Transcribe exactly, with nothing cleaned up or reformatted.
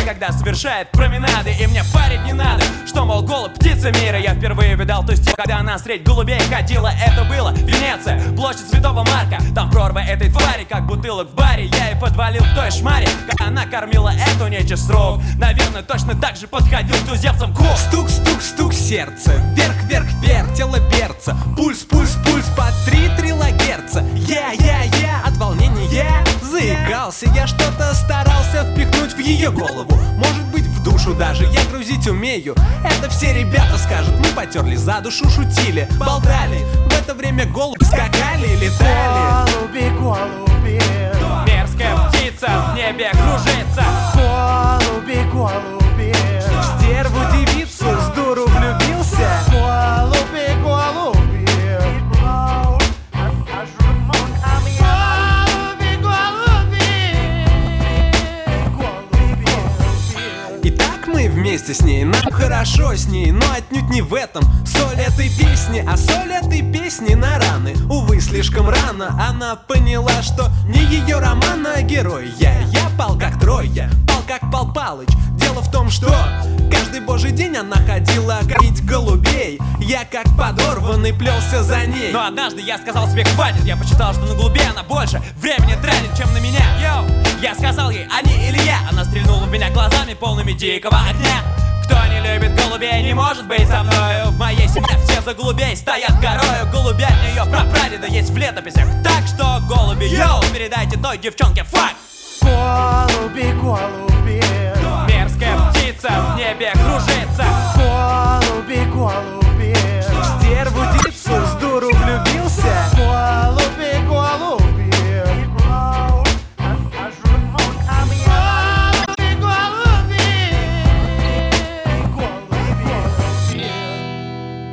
когда совершает променады. И мне парить не надо, что, мол, голубь птица мира. Я впервые видал ту степь, когда она средь голубей ходила. Это было Венеция, площадь Святого Марка. Там прорва этой твари, как бутылок в баре. Я и подвалил к той шмаре, как она кормила эту нечисть рук. Наверное, точно так же подходил к туземцам кук. Стук, стук, стук сердца, вверх, вверх, вверх, тело перца. Пульс, пульс, пульс по три трилогерца. Я, я, я, от волнения заикался. Я что-то старался впихнуть в ее голову. Может быть, в душу даже я грузить умею. Это все ребята скажут, мы потерли за душу, шутили, болтали. В это время голуби скакали, летали. Голуби, голуби, Мерзкая птица в небе кружится. голуби, голуби, В стерву девицу с дуру влюбился. голуби, голуби, И так мы вместе с ней, нам хорошо с ней, но отнюдь не в этом соль этой песни, а соль этой песни на раны. Увы, слишком рано она поняла, что не ее роман, а герой. Я, я пал как Троя, пал как Пал Палыч. Дело в том, что каждый божий день она ходила кормить голубей. Я как подорванный плелся за ней. Но однажды я сказал себе хватит. Я посчитал, что на голубе она больше времени тратит, чем на меня. Йоу! Я сказал ей, они или я. Она стрельнула в меня глазами, полными дикого огня. Кто не любит голубей, не может быть со мною. В моей семье все за голубей стоят горою. Голубятня ее прапрадеда есть в летописях. Так что, голуби, йоу, передайте той девчонке факт. голуби, голуби, Мерзкая птица в небе кружится.